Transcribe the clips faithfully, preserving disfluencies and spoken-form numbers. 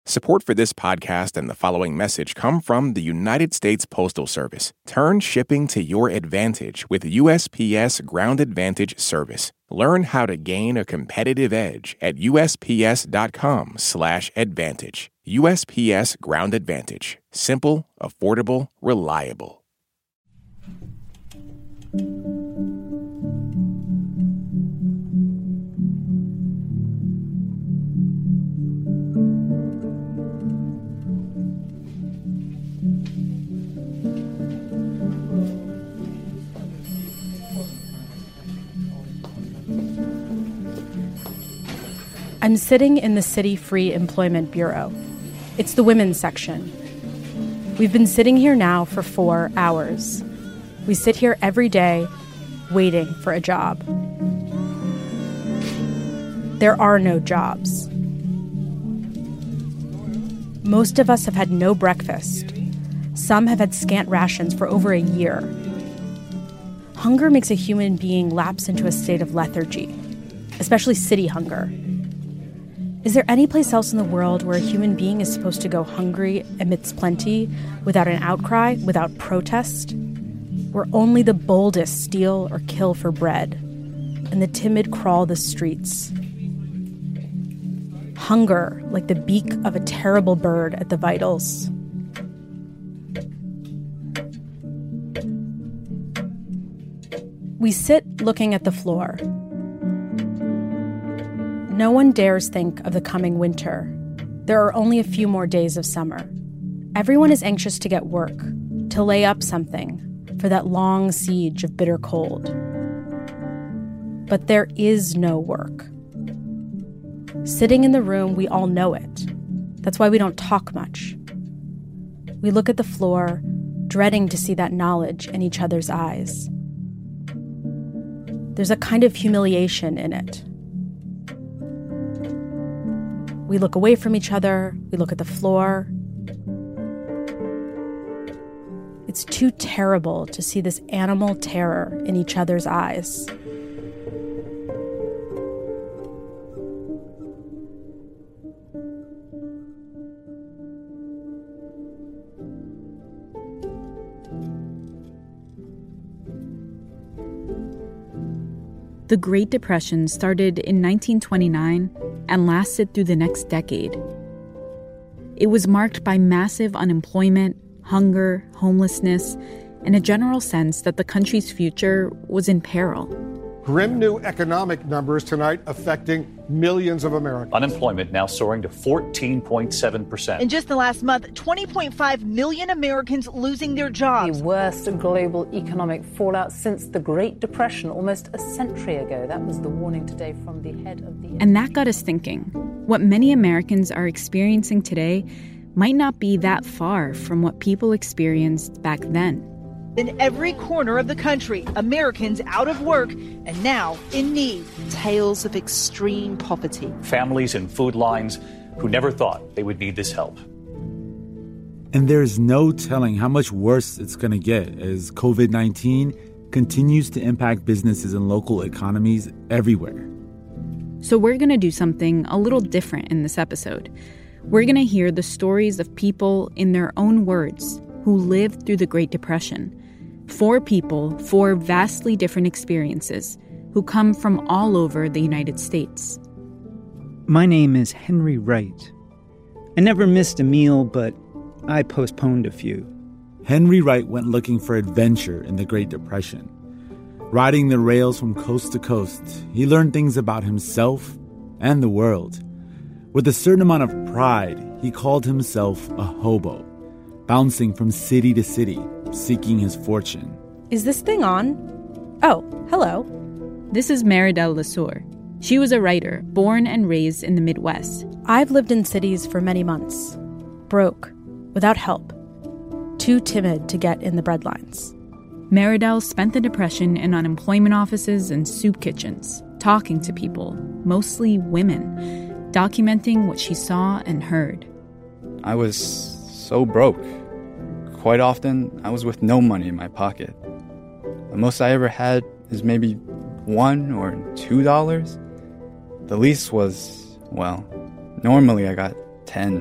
Support for this podcast and the following message come from the United States Postal Service. Turn shipping to your advantage with U S P S Ground Advantage service. Learn how to gain a competitive edge at usps.com slash advantage. U S P S Ground Advantage. Simple, affordable, reliable. I'm sitting in the City Free Employment Bureau. It's the women's section. We've been sitting here now for four hours. We sit here every day, waiting for a job. There are no jobs. Most of us have had no breakfast. Some have had scant rations for over a year. Hunger makes a human being lapse into a state of lethargy, especially city hunger. Is there any place else in the world where a human being is supposed to go hungry amidst plenty, without an outcry, without protest? Where only the boldest steal or kill for bread, and the timid crawl the streets. Hunger, like the beak of a terrible bird at the vitals. We sit looking at the floor. No one dares think of the coming winter. There are only a few more days of summer. Everyone is anxious to get work, to lay up something for that long siege of bitter cold. But there is no work. Sitting in the room, we all know it. That's why we don't talk much. We look at the floor, dreading to see that knowledge in each other's eyes. There's a kind of humiliation in it. We look away from each other, we look at the floor. It's too terrible to see this animal terror in each other's eyes. The Great Depression started in nineteen twenty-nine and lasted through the next decade. It was marked by massive unemployment, hunger, homelessness, and a general sense that the country's future was in peril. Grim new economic numbers tonight affecting millions of Americans. Unemployment now soaring to fourteen point seven percent. In just the last month, twenty point five million Americans losing their jobs. The worst global economic fallout since the Great Depression almost a century ago. That was the warning today from the head of the... And that got us thinking. What many Americans are experiencing today might not be that far from what people experienced back then. In every corner of the country, Americans out of work and now in need. Tales of extreme poverty. Families in food lines who never thought they would need this help. And there's no telling how much worse it's going to get as covid nineteen continues to impact businesses and local economies everywhere. So we're going to do something a little different in this episode. We're going to hear the stories of people in their own words who lived through the Great Depression. Four people, four vastly different experiences, who come from all over the United States. My name is Henry Wright. I never missed a meal, but I postponed a few. Henry Wright went looking for adventure in the Great Depression. Riding the rails from coast to coast, he learned things about himself and the world. With a certain amount of pride, he called himself a hobo, bouncing from city to city, seeking his fortune. Is this thing on? Oh, hello. This is Meridel Lesueur. She was a writer, born and raised in the Midwest. I've lived in cities for many months. Broke, without help. Too timid to get in the breadlines. Meridel spent the Depression in unemployment offices and soup kitchens, talking to people, mostly women, documenting what she saw and heard. I was so broke. Quite often, I was with no money in my pocket. The most I ever had is maybe one or two dollars. The least was, well, normally I got ten,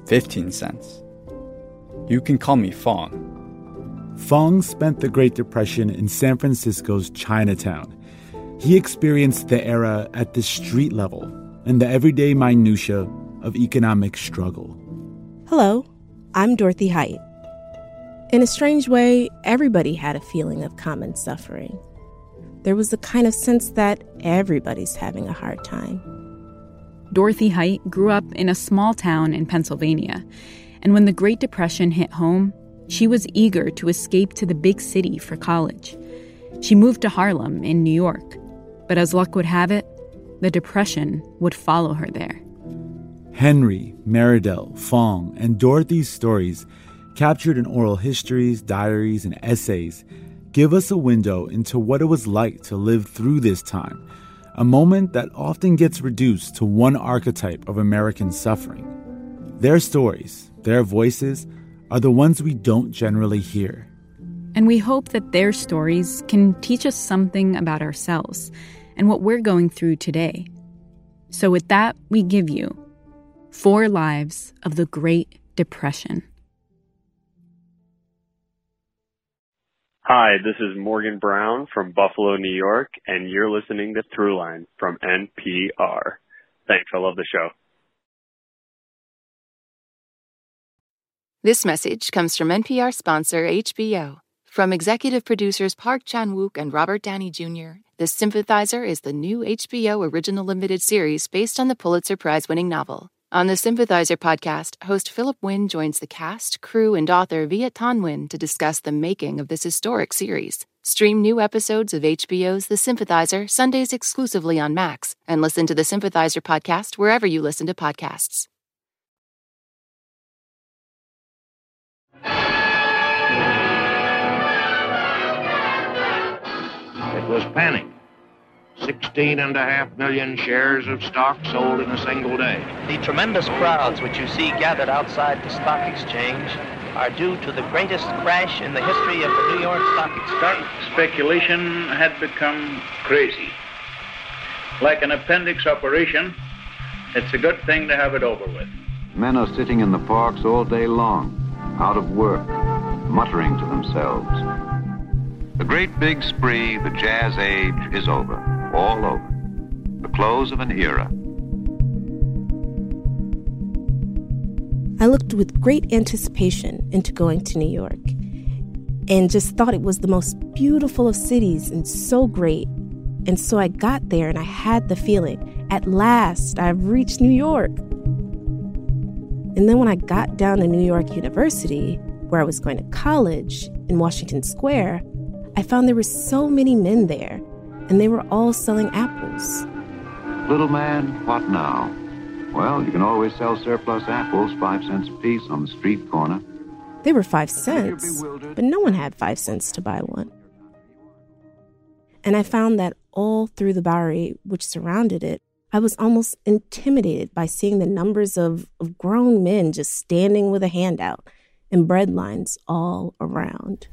fifteen cents. You can call me Fong. Fong spent the Great Depression in San Francisco's Chinatown. He experienced the era at the street level and the everyday minutia of economic struggle. Hello, I'm Dorothy Height. In a strange way, everybody had a feeling of common suffering. There was a kind of sense that everybody's having a hard time. Dorothy Height grew up in a small town in Pennsylvania, and when the Great Depression hit home, she was eager to escape to the big city for college. She moved to Harlem in New York, but as luck would have it, the Depression would follow her there. Henry, Meridel, Fong, and Dorothy's stories, captured in oral histories, diaries, and essays, give us a window into what it was like to live through this time, a moment that often gets reduced to one archetype of American suffering. Their stories, their voices, are the ones we don't generally hear. And we hope that their stories can teach us something about ourselves and what we're going through today. So with that, we give you Four Lives of the Great Depression. Hi, this is Morgan Brown from Buffalo, New York, and you're listening to Throughline from N P R. Thanks, I love the show. This message comes from N P R sponsor H B O. From executive producers Park Chan-wook and Robert Downey Junior, The Sympathizer is the new H B O original limited series based on the Pulitzer Prize-winning novel. On the Sympathizer podcast, host Philip Wynn joins the cast, crew, and author Viet Thanh Nguyen to discuss the making of this historic series. Stream new episodes of H B O's The Sympathizer Sundays exclusively on Max, and listen to the Sympathizer podcast wherever you listen to podcasts. It was panic. Sixteen and a half million shares of stock sold in a single day. The tremendous crowds which you see gathered outside the stock exchange are due to the greatest crash in the history of the New York Stock Exchange. Stock speculation had become crazy. Like an appendix operation, it's a good thing to have it over with. Men are sitting in the parks all day long, out of work, muttering to themselves. The great big spree, the jazz age, is over, all over. The close of an era. I looked with great anticipation into going to New York and just thought it was the most beautiful of cities and so great. And so I got there and I had the feeling, at last, I've reached New York. And then when I got down to New York University, where I was going to college in Washington Square, I found there were so many men there, and they were all selling apples. Little man, what now? Well, you can always sell surplus apples, five cents a piece on the street corner. They were five cents, but no one had five cents to buy one. And I found that all through the Bowery, which surrounded it, I was almost intimidated by seeing the numbers of, of grown men just standing with a handout and bread lines all around.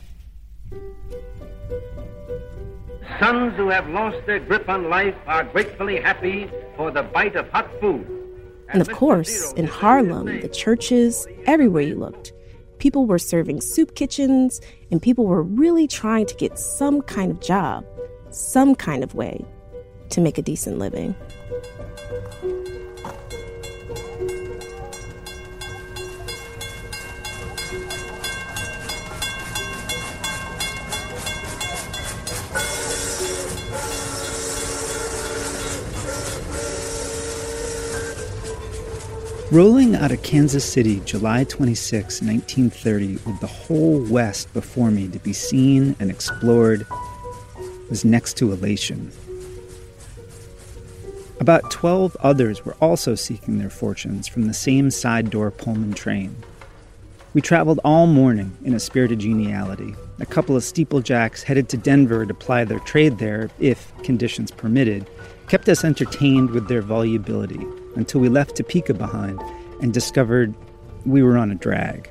Sons who have lost their grip on life are gratefully happy for the bite of hot food. And of course, in Harlem, the churches, everywhere you looked, people were serving soup kitchens, and people were really trying to get some kind of job, some kind of way to make a decent living. Rolling out of Kansas City, July twenty-sixth, nineteen thirty, with the whole West before me to be seen and explored, was next to elation. About twelve others were also seeking their fortunes from the same side-door Pullman train. We traveled all morning in a spirit of geniality. A couple of steeplejacks headed to Denver to ply their trade there, if conditions permitted, kept us entertained with their volubility until we left Topeka behind and discovered we were on a drag.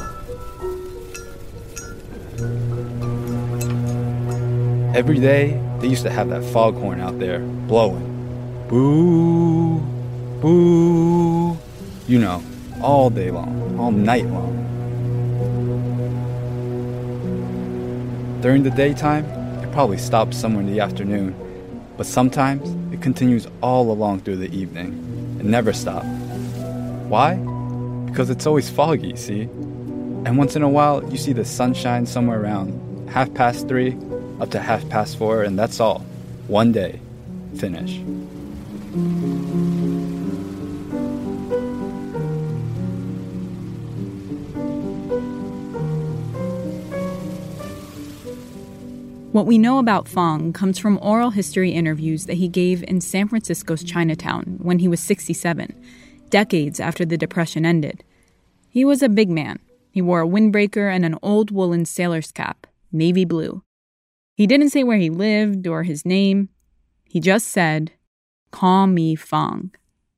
Every day, they used to have that foghorn out there blowing. Boo, boo, you know, all day long, all night long. During the daytime, it probably stops somewhere in the afternoon, but sometimes it continues all along through the evening. It never stops. Why? Because it's always foggy, see? And once in a while, you see the sunshine somewhere around half past three up to half past four, and that's all. One day. Finish. What we know about Phong comes from oral history interviews that he gave in San Francisco's Chinatown when he was sixty-seven, decades after the Depression ended. He was a big man. He wore a windbreaker and an old woolen sailor's cap, navy blue. He didn't say where he lived or his name. He just said, "Call me Phong."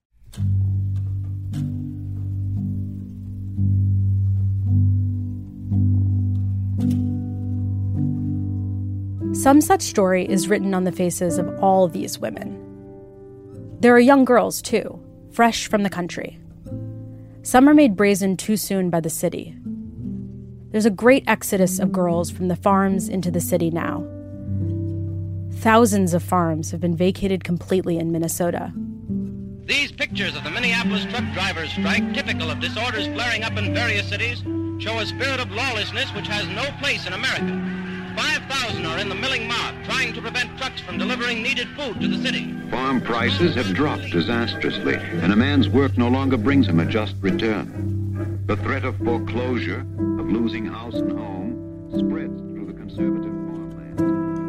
Some such story is written on the faces of all these women. There are young girls, too, fresh from the country. Some are made brazen too soon by the city. There's a great exodus of girls from the farms into the city now. Thousands of farms have been vacated completely in Minnesota. These pictures of the Minneapolis truck drivers' strike, typical of disorders flaring up in various cities, show a spirit of lawlessness which has no place in America. five thousand are in the milling mob, trying to prevent trucks from delivering needed food to the city. Farm prices have dropped disastrously, and a man's work no longer brings him a just return. The threat of foreclosure, of losing house and home, spreads through the conservative farmlands.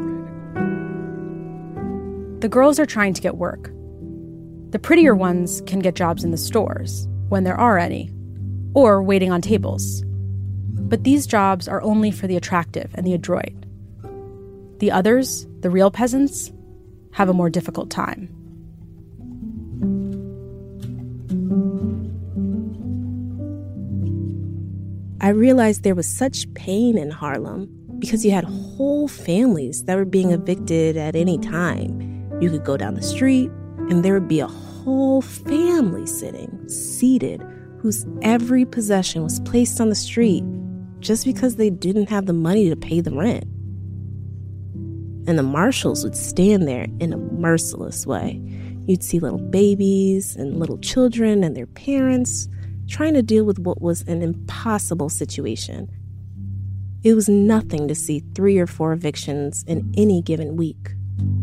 The girls are trying to get work. The prettier ones can get jobs in the stores, when there are any, or waiting on tables. But these jobs are only for the attractive and the adroit. The others, the real peasants, have a more difficult time. I realized there was such pain in Harlem because you had whole families that were being evicted at any time. You could go down the street and there would be a whole family sitting, seated, whose every possession was placed on the street just because they didn't have the money to pay the rent. And the marshals would stand there in a merciless way. You'd see little babies and little children and their parents trying to deal with what was an impossible situation. It was nothing to see three or four evictions in any given week.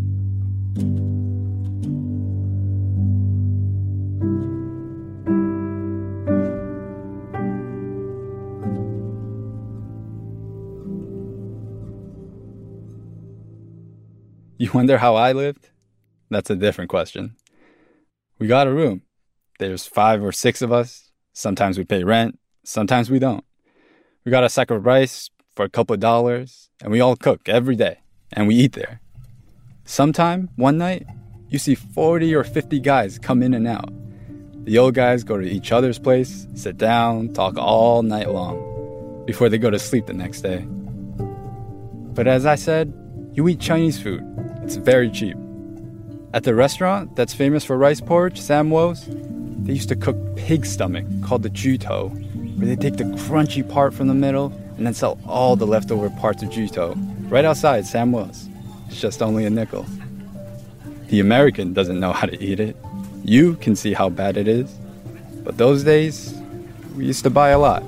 You wonder how I lived? That's a different question. We got a room. There's five or six of us. Sometimes we pay rent. Sometimes we don't. We got a sack of rice for a couple of dollars, and we all cook every day, and we eat there. Sometime, one night, you see forty or fifty guys come in and out. The old guys go to each other's place, sit down, talk all night long, before they go to sleep the next day. But as I said, you eat Chinese food. It's very cheap. At the restaurant that's famous for rice porridge, Sam Wo's, they used to cook pig stomach called the juto, where they take the crunchy part from the middle and then sell all the leftover parts of juto right outside Sam Wo's. It's just only a nickel. The American doesn't know how to eat it. You can see how bad it is. But those days, we used to buy a lot.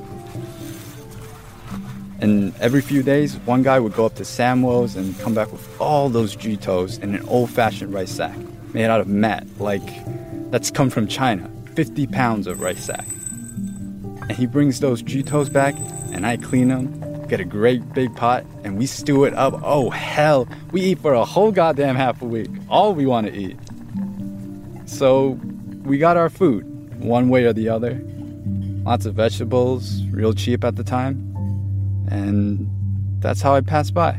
And every few days, one guy would go up to Sam Wo's and come back with all those jutos in an old-fashioned rice sack made out of mat, like that's come from China, fifty pounds of rice sack. And he brings those jutos back, and I clean them, get a great big pot, and we stew it up. Oh, hell, we eat for a whole goddamn half a week, all we want to eat. So we got our food, one way or the other. Lots of vegetables, real cheap at the time. And that's how I passed by.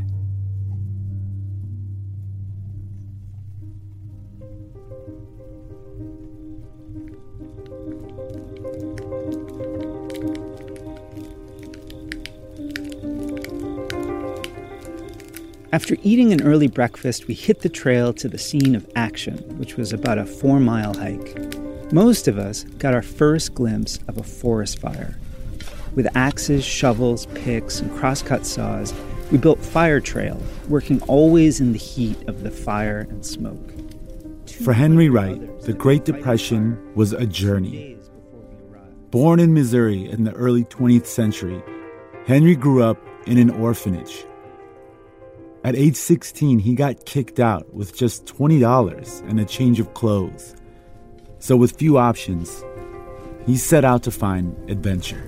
After eating an early breakfast, we hit the trail to the scene of action, which was about a four-mile hike. Most of us got our first glimpse of a forest fire. With axes, shovels, picks, and crosscut saws, we built fire trail, working always in the heat of the fire and smoke. For Henry Wright, the Great Depression was a journey. Born in Missouri in the early twentieth century, Henry grew up in an orphanage. At age sixteen, he got kicked out with just twenty dollars and a change of clothes. So with few options, he set out to find adventure.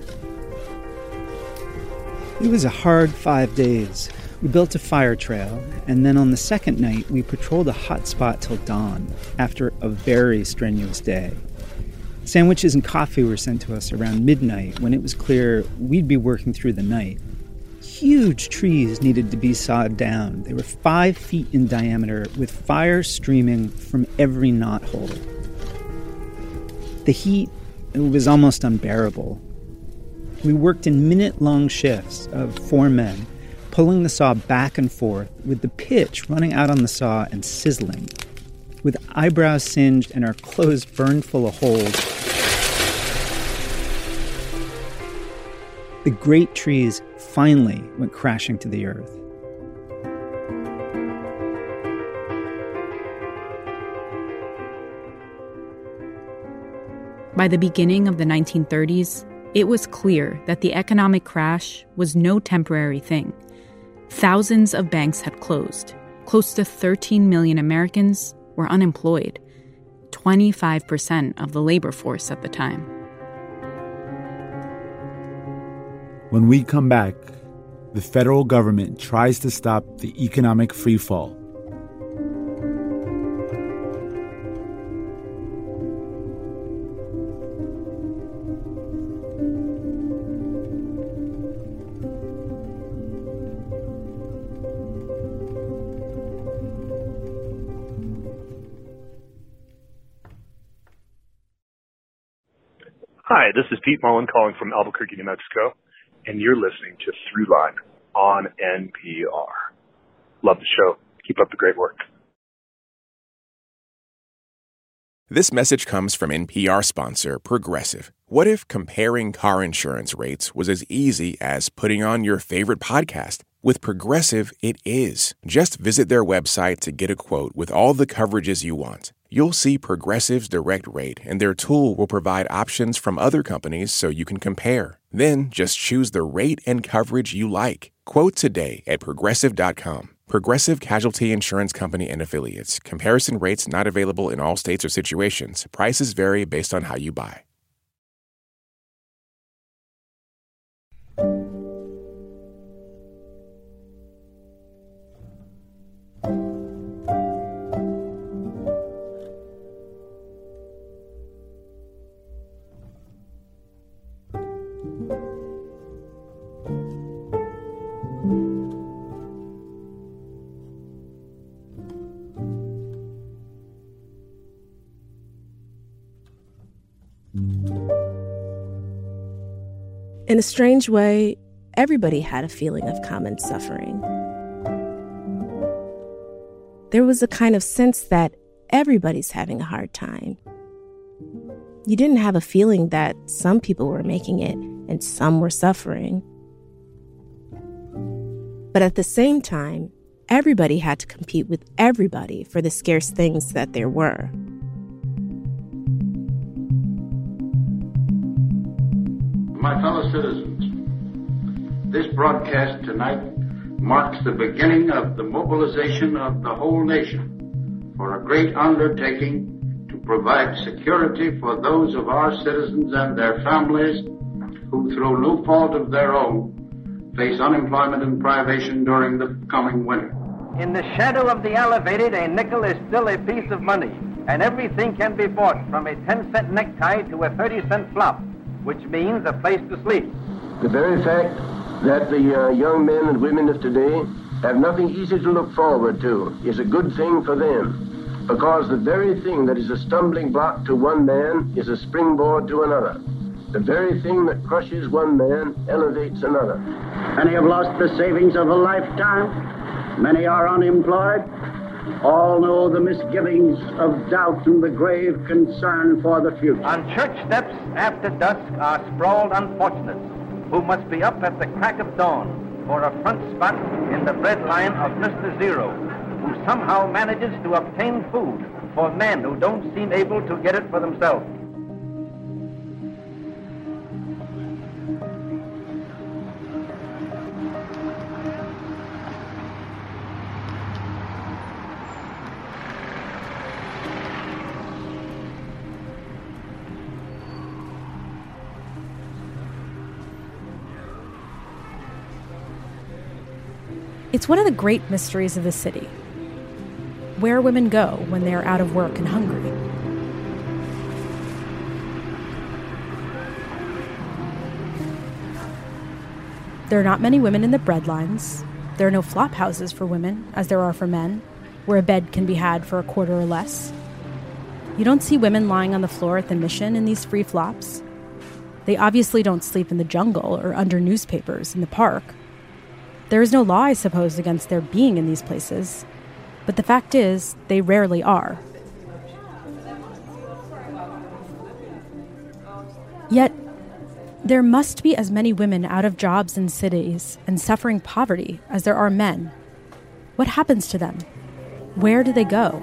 It was a hard five days. We built a fire trail, and then on the second night, we patrolled a hot spot till dawn, after a very strenuous day. Sandwiches and coffee were sent to us around midnight when it was clear we'd be working through the night. Huge trees needed to be sawed down. They were five feet in diameter, with fire streaming from every knothole. The heat, it was almost unbearable. We worked in minute-long shifts of four men, pulling the saw back and forth, with the pitch running out on the saw and sizzling. With eyebrows singed and our clothes burned full of holes, the great trees finally went crashing to the earth. By the beginning of the nineteen thirties, it was clear that the economic crash was no temporary thing. Thousands of banks had closed. Close to thirteen million Americans were unemployed, twenty-five percent of the labor force at the time. When we come back, the federal government tries to stop the economic freefall. Hi, this is Pete Mullen calling from Albuquerque, New Mexico, and you're listening to Throughline on N P R. Love the show. Keep up the great work. This message comes from N P R sponsor Progressive. What if comparing car insurance rates was as easy as putting on your favorite podcast? With Progressive, it is. Just visit their website to get a quote with all the coverages you want. You'll see Progressive's direct rate, and their tool will provide options from other companies so you can compare. Then just choose the rate and coverage you like. Quote today at Progressive dot com. Progressive Casualty Insurance Company and Affiliates. Comparison rates not available in all states or situations. Prices vary based on how you buy. In a strange way, everybody had a feeling of common suffering. There was a kind of sense that everybody's having a hard time. You didn't have a feeling that some people were making it and some were suffering. But at the same time, everybody had to compete with everybody for the scarce things that there were. My fellow citizens, this broadcast tonight marks the beginning of the mobilization of the whole nation for a great undertaking to provide security for those of our citizens and their families who, through no fault of their own, face unemployment and privation during the coming winter. In the shadow of the elevated, a nickel is still a piece of money, and everything can be bought from a ten-cent necktie to a thirty-cent flop, which means a place to sleep. The very fact that the uh, young men and women of today have nothing easy to look forward to is a good thing for them, because the very thing that is a stumbling block to one man is a springboard to another. The very thing that crushes one man elevates another. Many have lost the savings of a lifetime. Many are unemployed. All know the misgivings of doubt and the grave concern for the future. On church steps after dusk are sprawled unfortunates who must be up at the crack of dawn for a front spot in the bread line of Mister Zero, who somehow manages to obtain food for men who don't seem able to get it for themselves. It's one of the great mysteries of the city. Where women go when they are out of work and hungry. There are not many women in the bread lines. There are no flop houses for women, as there are for men, where a bed can be had for a quarter or less. You don't see women lying on the floor at the Mission in these free flops. They obviously don't sleep in the jungle or under newspapers in the park. There is no law, I suppose, against their being in these places, but the fact is, they rarely are. Yet, there must be as many women out of jobs in cities and suffering poverty as there are men. What happens to them? Where do they go?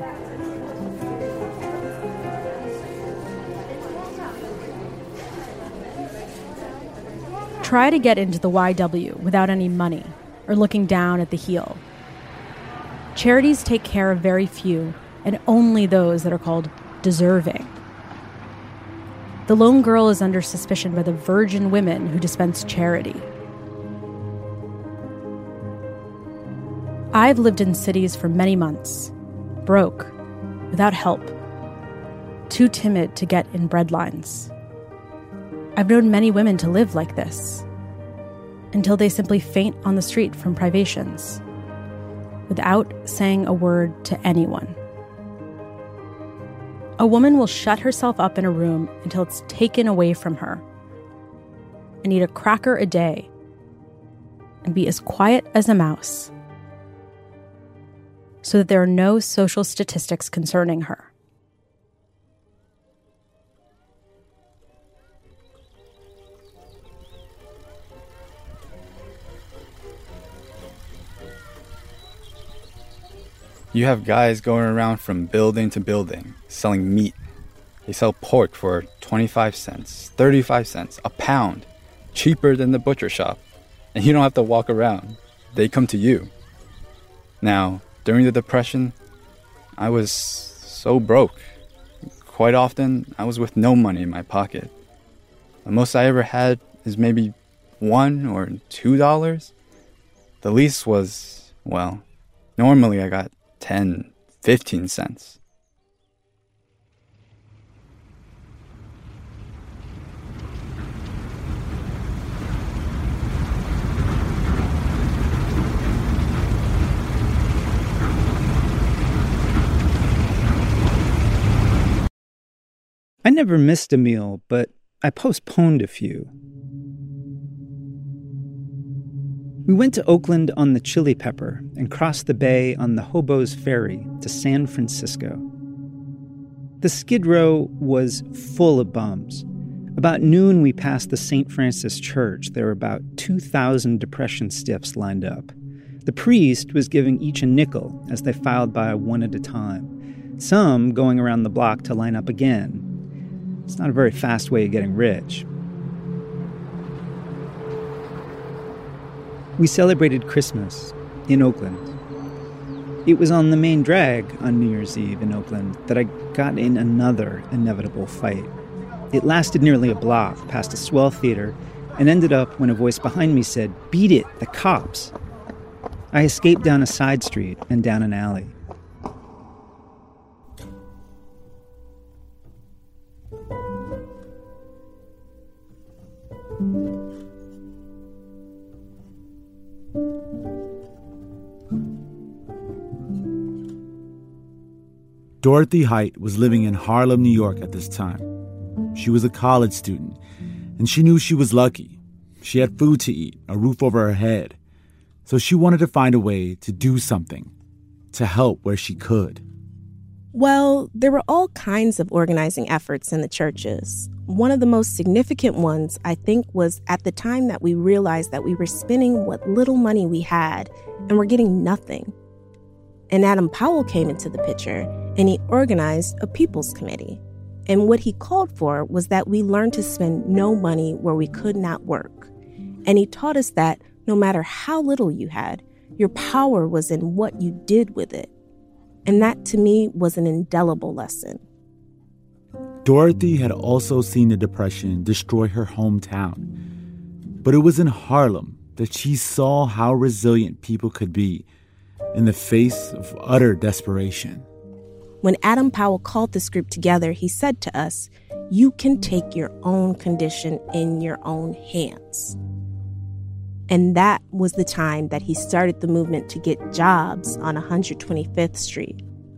Try to get into the Y W without any money, or looking down at the heel. Charities take care of very few, and only those that are called deserving. The lone girl is under suspicion by the virgin women who dispense charity. I've lived in cities for many months, broke, without help, too timid to get in bread lines. I've known many women to live like this, until they simply faint on the street from privations, without saying a word to anyone. A woman will shut herself up in a room until it's taken away from her, and eat a cracker a day, and be as quiet as a mouse, so that there are no social statistics concerning her. You have guys going around from building to building, selling meat. They sell pork for twenty-five cents, thirty-five cents, a pound, cheaper than the butcher shop. And you don't have to walk around. They come to you. Now, during the Depression, I was so broke. Quite often, I was with no money in my pocket. The most I ever had is maybe one or two dollars. The least was, well, normally I got ten, fifteen cents. I never missed a meal, but I postponed a few. We went to Oakland on the Chili Pepper and crossed the bay on the Hobo's Ferry to San Francisco. The Skid Row was full of bums. About noon, we passed the Saint Francis Church. There were about two thousand Depression stiffs lined up. The priest was giving each a nickel as they filed by one at a time, some going around the block to line up again. It's not a very fast way of getting rich. We celebrated Christmas in Oakland. It was on the main drag on New Year's Eve in Oakland that I got in another inevitable fight. It lasted nearly a block past a swell theater and ended up when a voice behind me said, "Beat it, the cops." I escaped down a side street and down an alley. Dorothy Height was living in Harlem, New York at this time. She was a college student, and she knew she was lucky. She had food to eat, a roof over her head. So she wanted to find a way to do something, to help where she could. Well, there were all kinds of organizing efforts in the churches. One of the most significant ones, I think, was at the time that we realized that we were spending what little money we had and were getting nothing. And Adam Powell came into the picture, and he organized a people's committee. And what he called for was that we learn to spend no money where we could not work. And he taught us that no matter how little you had, your power was in what you did with it. And that, to me, was an indelible lesson. Dorothy had also seen the Depression destroy her hometown. But it was in Harlem that she saw how resilient people could be in the face of utter desperation. When Adam Powell called this group together, he said to us, "You can take your own condition in your own hands." And that was the time that he started the movement to get jobs on one hundred twenty-fifth Street.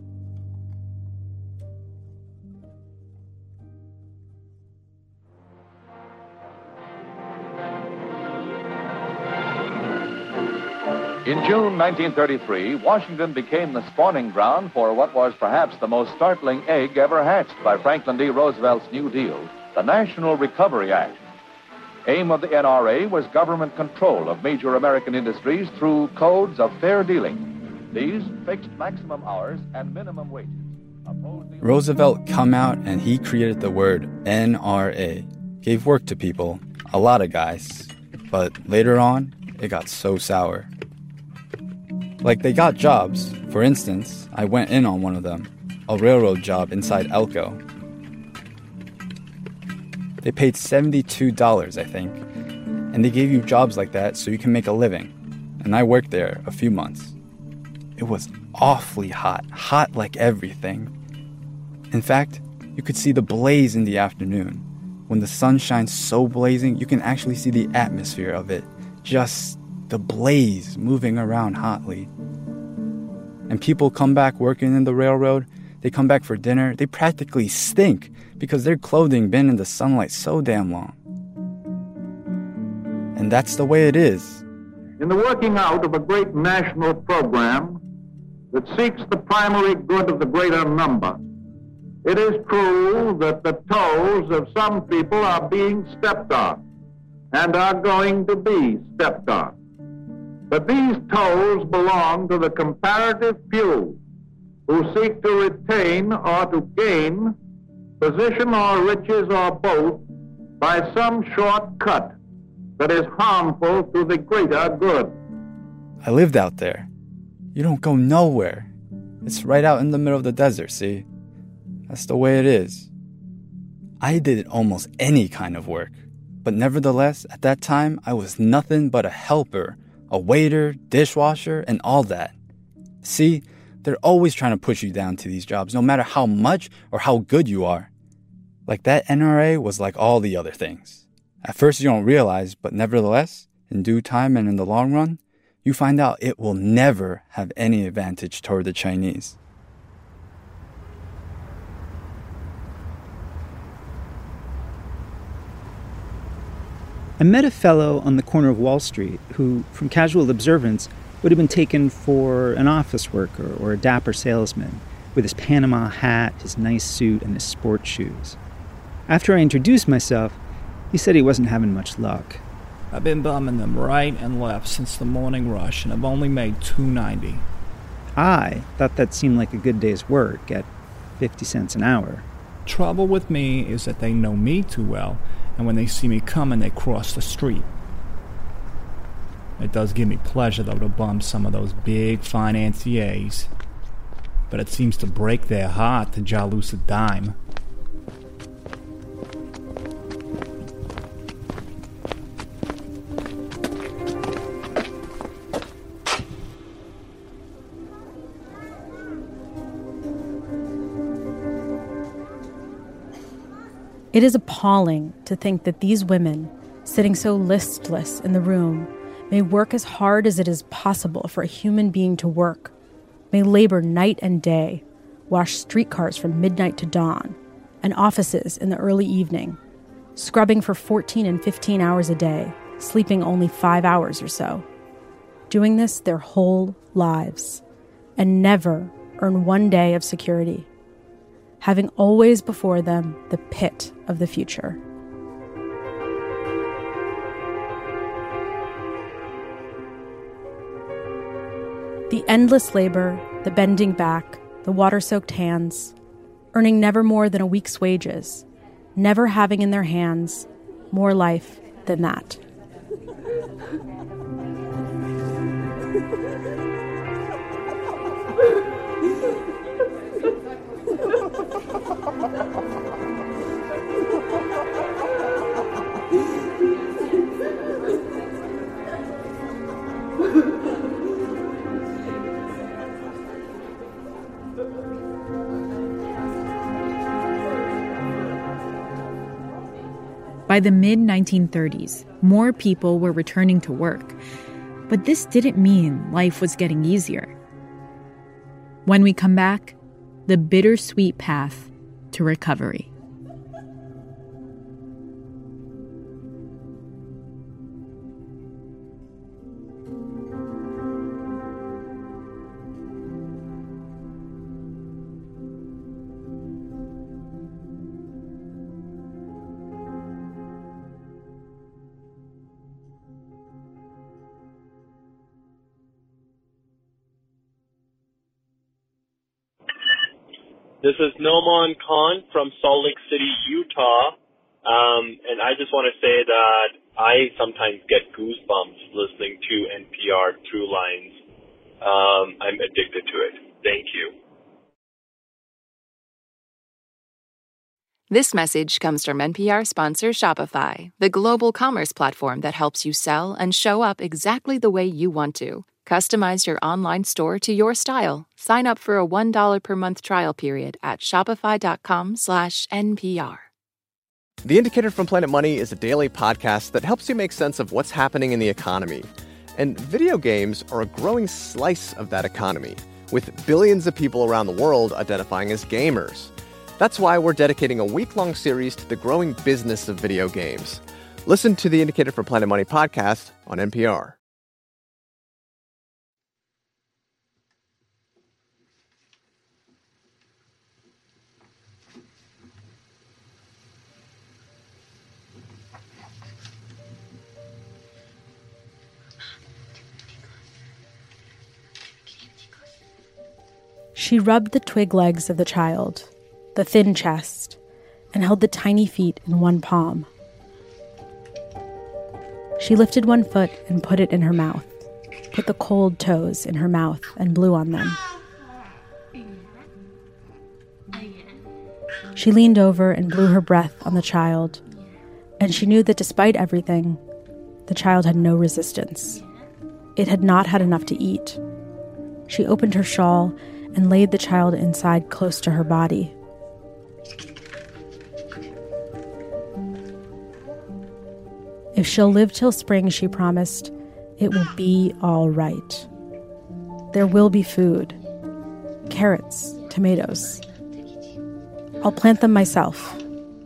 In June nineteen thirty-three, Washington became the spawning ground for what was perhaps the most startling egg ever hatched by Franklin D. Roosevelt's New Deal, the National Recovery Act. Aim of the N R A was government control of major American industries through codes of fair dealing. These fixed maximum hours and minimum wages. Roosevelt come out and he created the word N R A. Gave work to people, a lot of guys. But later on, it got so sour. Like, they got jobs. For instance, I went in on one of them, a railroad job inside Elko. They paid seventy-two dollars, I think, and they gave you jobs like that so you can make a living. And I worked there a few months. It was awfully hot, hot like everything. In fact, you could see the blaze in the afternoon. When the sun shines so blazing, you can actually see the atmosphere of it, just the blaze moving around hotly. And people come back working in the railroad, they come back for dinner, they practically stink because their clothing been in the sunlight so damn long. And that's the way it is. In the working out of a great national program that seeks the primary good of the greater number, it is true that the toes of some people are being stepped on and are going to be stepped on. But these toes belong to the comparative few who seek to retain or to gain position or riches or both by some shortcut that is harmful to the greater good. I lived out there. You don't go nowhere. It's right out in the middle of the desert, see? That's the way it is. I did almost any kind of work, but nevertheless, at that time, I was nothing but a helper, a waiter, dishwasher, and all that. See, they're always trying to push you down to these jobs, no matter how much or how good you are. Like that N R A was like all the other things. At first you don't realize, but nevertheless, in due time and in the long run, you find out it will never have any advantage toward the Chinese. I met a fellow on the corner of Wall Street who, from casual observance, would have been taken for an office worker or a dapper salesman with his Panama hat, his nice suit, and his sports shoes. After I introduced myself, he said he wasn't having much luck. I've been bumming them right and left since the morning rush, and I've only made two ninety. I thought that seemed like a good day's work at fifty cents an hour. Trouble with me is that they know me too well, and when they see me coming, they cross the street. It does give me pleasure, though, to bum some of those big financiers, but it seems to break their heart to jalouse a dime. It is appalling to think that these women, sitting so listless in the room, may work as hard as it is possible for a human being to work, may labor night and day, wash streetcars from midnight to dawn, and offices in the early evening, scrubbing for fourteen and fifteen hours a day, sleeping only five hours or so. doing this their whole lives, and never earn one day of security, having always before them the pit of the future. The endless labor, the bending back, the water-soaked hands, earning never more than a week's wages, never having in their hands more life than that. By the mid nineteen thirties, more people were returning to work, but this didn't mean life was getting easier. When we come back, the bittersweet path to recovery. This is Noman Khan from Salt Lake City, Utah, um, and I just want to say that I sometimes get goosebumps listening to N P R True Lines. Um, I'm addicted to it. Thank you. This message comes from N P R sponsor Shopify, the global commerce platform that helps you sell and show up exactly the way you want to. Customize your online store to your style. Sign up for a one dollar per month trial period at shopify.com slash NPR. The Indicator from Planet Money is a daily podcast that helps you make sense of what's happening in the economy. And video games are a growing slice of that economy, with billions of people around the world identifying as gamers. That's why we're dedicating a week-long series to the growing business of video games. Listen to the Indicator from Planet Money podcast on N P R. She rubbed the twig legs of the child, the thin chest, and held the tiny feet in one palm. She lifted one foot and put it in her mouth, put the cold toes in her mouth and blew on them. She leaned over and blew her breath on the child, and she knew that despite everything, the child had no resistance. It had not had enough to eat. She opened her shawl and laid the child inside close to her body. If she'll live till spring, she promised, it will be all right. There will be food. Carrots, tomatoes. I'll plant them myself.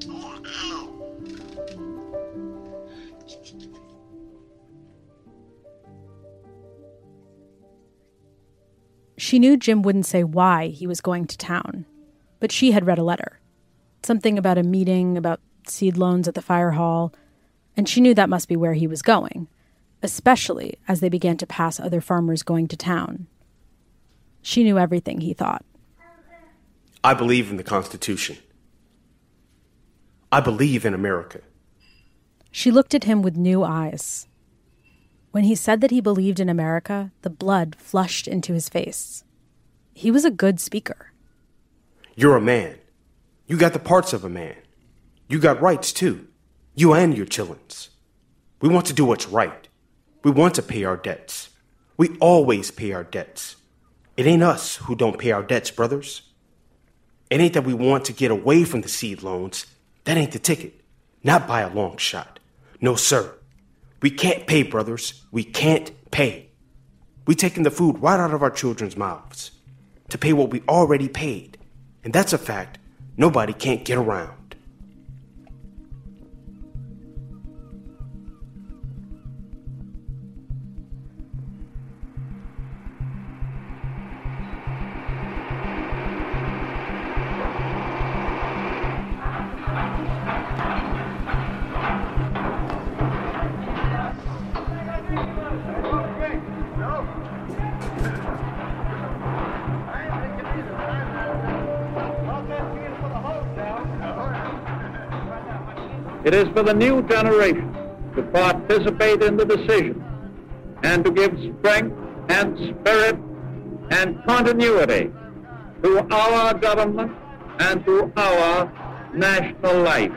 She knew Jim wouldn't say why he was going to town, but she had read a letter. Something about a meeting, about seed loans at the fire hall, and she knew that must be where he was going, especially as they began to pass other farmers going to town. She knew everything he thought. I believe in the Constitution. I believe in America. She looked at him with new eyes. When he said that he believed in America, the blood flushed into his face. He was a good speaker. You're a man. You got the parts of a man. You got rights, too. You and your chillins. We want to do what's right. We want to pay our debts. We always pay our debts. It ain't us who don't pay our debts, brothers. It ain't that we want to get away from the seed loans. That ain't the ticket. Not by a long shot. No, sir. We can't pay, brothers. We can't pay. We taking the food right out of our children's mouths to pay what we already paid. And that's a fact nobody can't get around. It is for the new generation to participate in the decision and to give strength and spirit and continuity to our government and to our national life.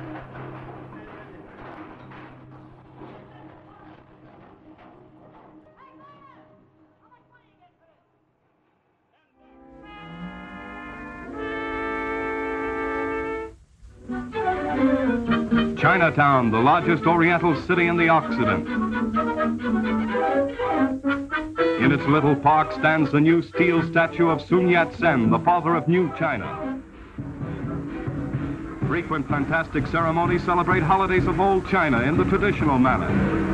Chinatown, the largest Oriental city in the Occident. In its little park stands the new steel statue of Sun Yat-sen, the father of New China. Frequent fantastic ceremonies celebrate holidays of old China in the traditional manner.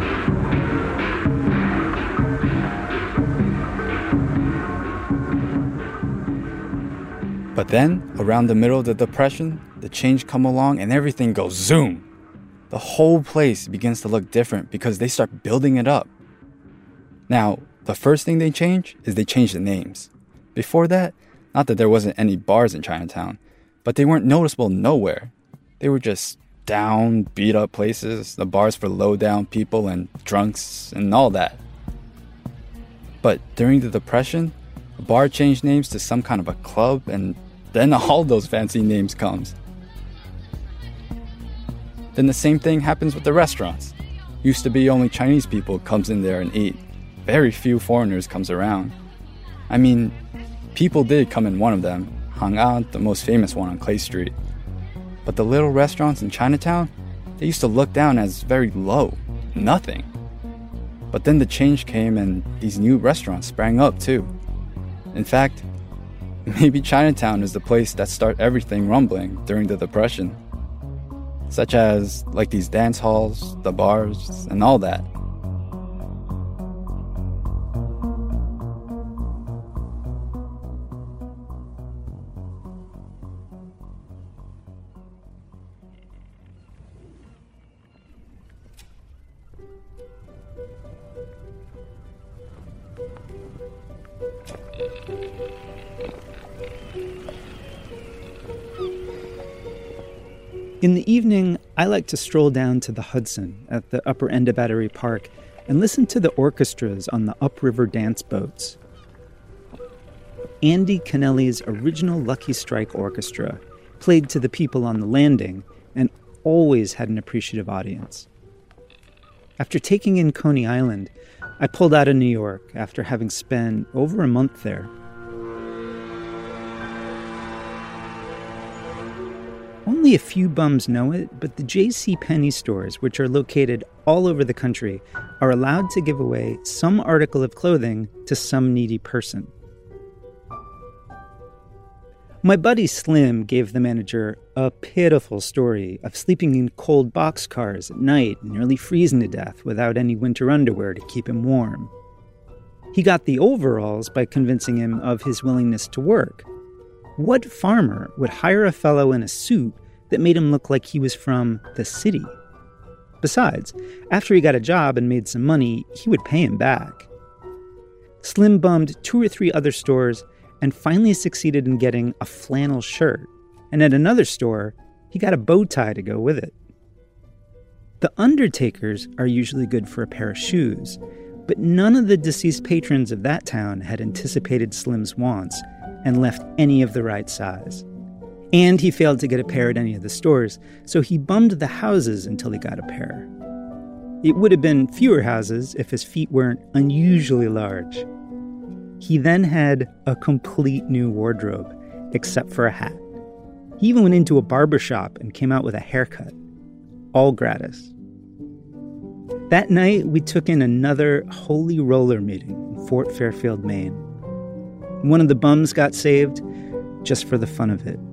But then, around the middle of the Depression, the change come along and everything goes zoom. The whole place begins to look different because they start building it up. Now, the first thing they change is they change the names. Before that, not that there wasn't any bars in Chinatown, but they weren't noticeable nowhere. They were just down, beat up places, the bars for low down people and drunks and all that. But during the Depression, the bar changed names to some kind of a club, and then all those fancy names comes. Then the same thing happens with the restaurants. Used to be only Chinese people comes in there and eat. Very few foreigners comes around. I mean, people did come in one of them, Hang An, the most famous one on Clay Street. But the little restaurants in Chinatown, they used to look down as very low, nothing. But then the change came and these new restaurants sprang up too. In fact, maybe Chinatown is the place that started everything rumbling during the Depression. Such as, like these dance halls, the bars, and all that. In the evening, I like to stroll down to the Hudson at the upper end of Battery Park and listen to the orchestras on the upriver dance boats. Andy Kennelly's original Lucky Strike Orchestra played to the people on the landing and always had an appreciative audience. After taking in Coney Island, I pulled out of New York after having spent over a month there. Only a few bums know it, but the J C Penney stores, which are located all over the country, are allowed to give away some article of clothing to some needy person. My buddy Slim gave the manager a pitiful story of sleeping in cold boxcars at night and nearly freezing to death without any winter underwear to keep him warm. He got the overalls by convincing him of his willingness to work. What farmer would hire a fellow in a suit that made him look like he was from the city? Besides, after he got a job and made some money, he would pay him back. Slim bummed two or three other stores and finally succeeded in getting a flannel shirt. And at another store, he got a bow tie to go with it. The undertakers are usually good for a pair of shoes, but none of the deceased patrons of that town had anticipated Slim's wants and left any of the right size. And he failed to get a pair at any of the stores, so he bummed the houses until he got a pair. It would have been fewer houses if his feet weren't unusually large. He then had a complete new wardrobe, except for a hat. He even went into a barber shop and came out with a haircut, all gratis. That night, we took in another Holy Roller meeting in Fort Fairfield, Maine. One of the bums got saved just for the fun of it.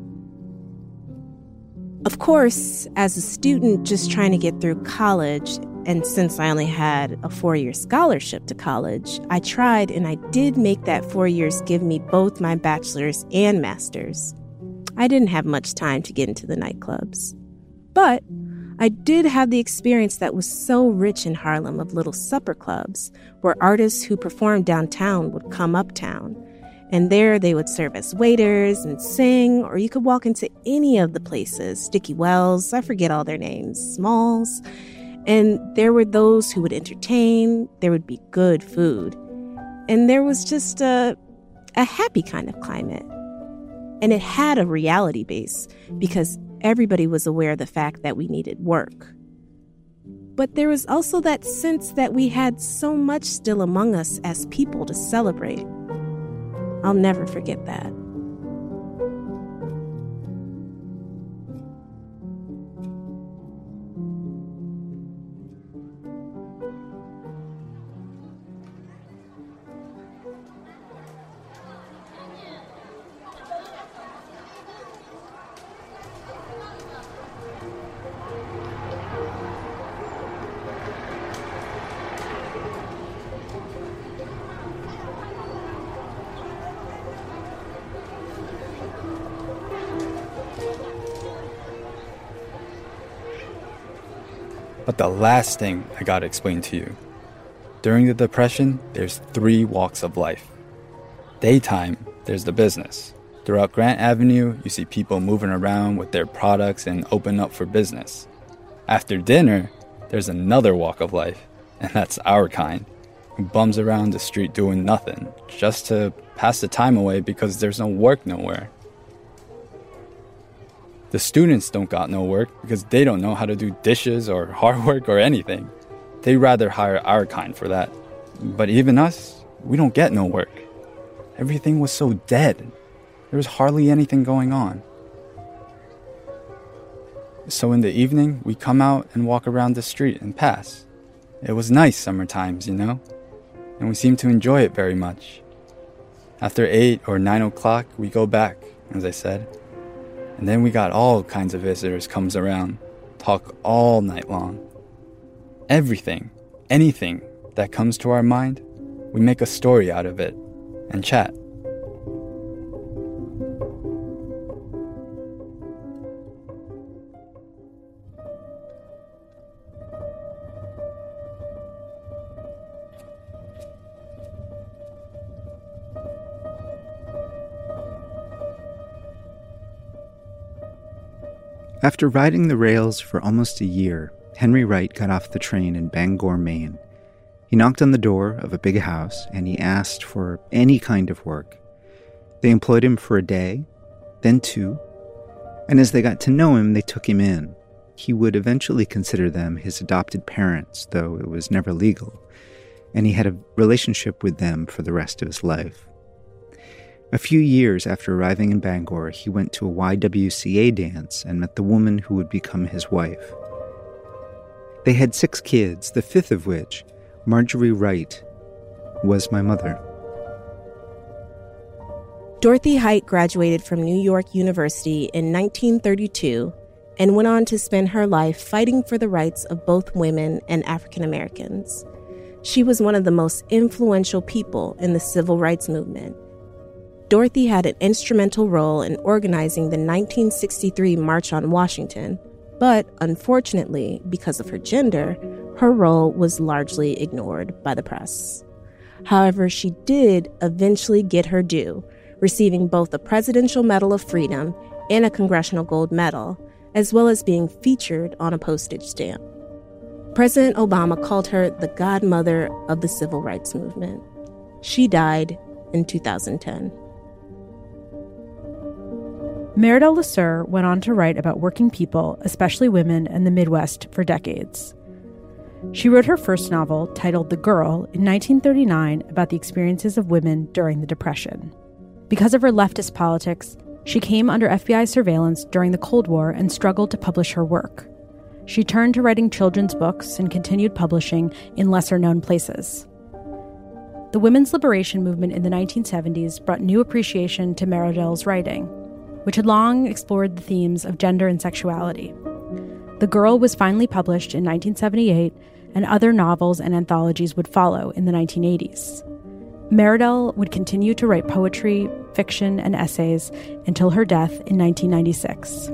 Of course, as a student just trying to get through college, and since I only had a four-year scholarship to college, I tried and I did make that four years give me both my bachelor's and master's. I didn't have much time to get into the nightclubs. But I did have the experience that was so rich in Harlem of little supper clubs, where artists who performed downtown would come uptown. And there they would serve as waiters and sing, or you could walk into any of the places, Sticky Wells, I forget all their names, Smalls. And there were those who would entertain, there would be good food. And there was just a, a happy kind of climate. And it had a reality base because everybody was aware of the fact that we needed work. But there was also that sense that we had so much still among us as people to celebrate. I'll never forget that. But the last thing I gotta explain to you. During the Depression, there's three walks of life. Daytime, there's the business. Throughout Grant Avenue, you see people moving around with their products and open up for business. After dinner, there's another walk of life, and that's our kind, who bums around the street doing nothing, just to pass the time away because there's no work nowhere. The students don't got no work because they don't know how to do dishes or hard work or anything. They'd rather hire our kind for that. But even us, we don't get no work. Everything was so dead. There was hardly anything going on. So in the evening, we come out and walk around the street and pass. It was nice summer times, you know? And we seemed to enjoy it very much. After eight or nine o'clock, we go back, as I said. And then we got all kinds of visitors comes around, talk all night long. Everything, anything that comes to our mind, we make a story out of it and chat. After riding the rails for almost a year, Henry Wright got off the train in Bangor, Maine. He knocked on the door of a big house and he asked for any kind of work. They employed him for a day, then two, and as they got to know him, they took him in. He would eventually consider them his adopted parents, though it was never legal, and he had a relationship with them for the rest of his life. A few years after arriving in Bangor, he went to a Y W C A dance and met the woman who would become his wife. They had six kids, the fifth of which, Marjorie Wright, was my mother. Dorothy Height graduated from New York University in nineteen thirty-two and went on to spend her life fighting for the rights of both women and African Americans. She was one of the most influential people in the civil rights movement. Dorothy had an instrumental role in organizing the nineteen sixty-three March on Washington, but unfortunately, because of her gender, her role was largely ignored by the press. However, she did eventually get her due, receiving both a Presidential Medal of Freedom and a Congressional Gold Medal, as well as being featured on a postage stamp. President Obama called her the godmother of the civil rights movement. She died in two thousand ten. Meridel Lasser went on to write about working people, especially women, in the Midwest for decades. She wrote her first novel, titled The Girl, in nineteen thirty-nine about the experiences of women during the Depression. Because of her leftist politics, she came under F B I surveillance during the Cold War and struggled to publish her work. She turned to writing children's books and continued publishing in lesser-known places. The women's liberation movement in the nineteen seventies brought new appreciation to Meridel's writing, which had long explored the themes of gender and sexuality. The Girl was finally published in nineteen seventy-eight, and other novels and anthologies would follow in the nineteen eighties. Meridel would continue to write poetry, fiction, and essays until her death in nineteen ninety-six.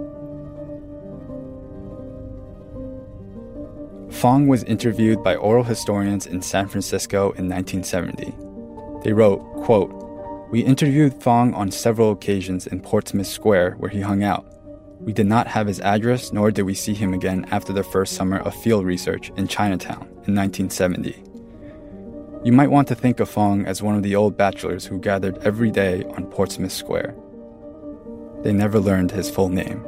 Fong was interviewed by oral historians in San Francisco in nineteen seventy. They wrote, quote, We interviewed Phong on several occasions in Portsmouth Square where he hung out. We did not have his address, nor did we see him again after their first summer of field research in Chinatown in nineteen seventy. You might want to think of Phong as one of the old bachelors who gathered every day on Portsmouth Square. They never learned his full name.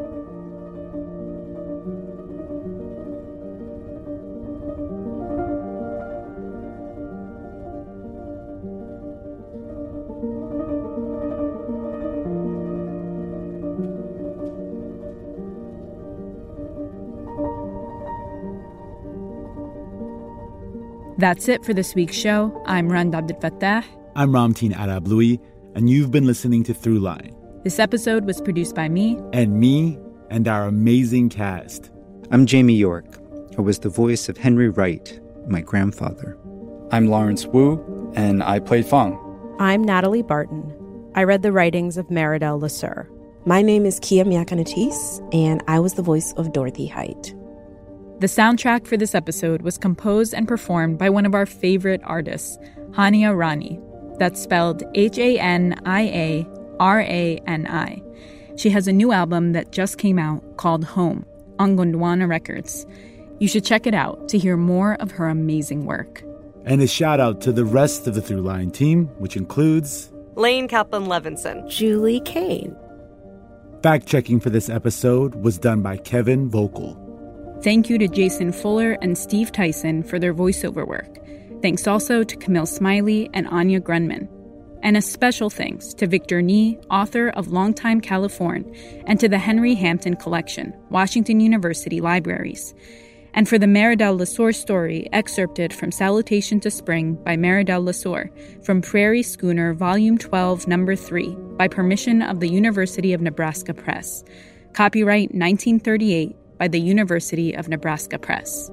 That's it for this week's show. I'm Rand Abdelfatah. I'm Ramteen Arablouei, and you've been listening to Throughline. This episode was produced by me. And me, and our amazing cast. I'm Jamie York. I was the voice of Henry Wright, my grandfather. I'm Lawrence Wu, and I played Phong. I'm Natalie Barton. I read the writings of Meridel Lasur. My name is Kia Miakanatis, and I was the voice of Dorothy Height. The soundtrack for this episode was composed and performed by one of our favorite artists, Hania Rani. That's spelled H A N I A R A N I. She has a new album that just came out called Home on Gondwana Records. You should check it out to hear more of her amazing work. And a shout out to the rest of the Throughline team, which includes Lane Kaplan-Levinson, Julie Kane. Fact-checking for this episode was done by Kevin Vogel. Thank you to Jason Fuller and Steve Tyson for their voiceover work. Thanks also to Camille Smiley and Anya Grunman. And a special thanks to Victor Nee, author of Longtime California, and to the Henry Hampton Collection, Washington University Libraries. And for the Meridel Lasur story excerpted from Salutation to Spring by Meridel Lasur from Prairie Schooner, Volume twelve, Number three, by permission of the University of Nebraska Press. Copyright nineteen thirty-eight by the University of Nebraska Press.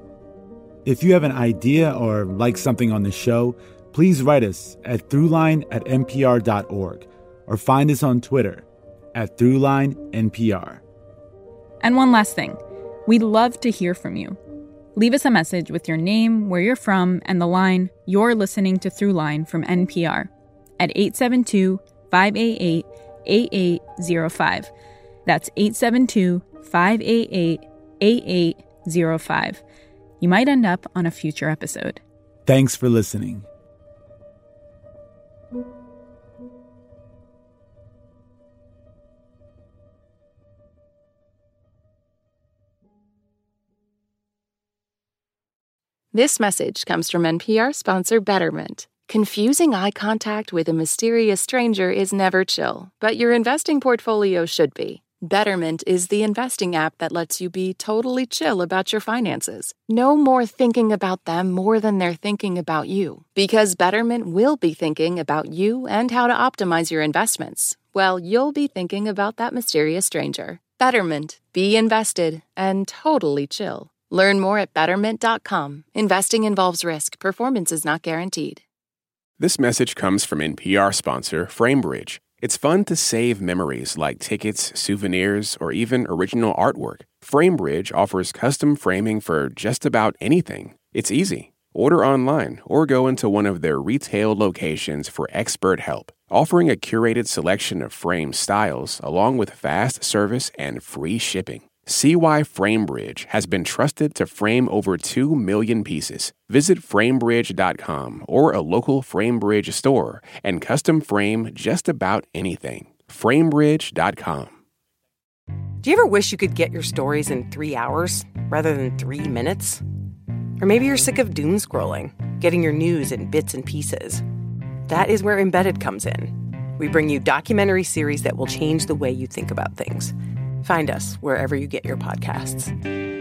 If you have an idea or like something on the show, please write us at throughline at n p r dot org or find us on Twitter at throughlinenpr. And one last thing. We'd love to hear from you. Leave us a message with your name, where you're from, and the line, "You're listening to Throughline" from N P R at eight seven two, five eight eight, eight eight zero five. That's eight seven two, five eight eight, eight eight zero five. You might end up on a future episode. Thanks for listening. This message comes from N P R sponsor Betterment. Confusing eye contact with a mysterious stranger is never chill, but your investing portfolio should be. Betterment is the investing app that lets you be totally chill about your finances. No more thinking about them more than they're thinking about you. Because Betterment will be thinking about you and how to optimize your investments. Well, you'll be thinking about that mysterious stranger. Betterment. Be invested and totally chill. Learn more at betterment dot com. Investing involves risk. Performance is not guaranteed. This message comes from N P R sponsor FrameBridge. It's fun to save memories like tickets, souvenirs, or even original artwork. FrameBridge offers custom framing for just about anything. It's easy. Order online or go into one of their retail locations for expert help, offering a curated selection of frame styles along with fast service and free shipping. See why FrameBridge has been trusted to frame over two million pieces. Visit framebridge dot com or a local FrameBridge store and custom frame just about anything. framebridge dot com. Do you ever wish you could get your stories in three hours rather than three minutes? Or maybe you're sick of doom scrolling, getting your news in bits and pieces. That is where Embedded comes in. We bring you documentary series that will change the way you think about things. Find us wherever you get your podcasts.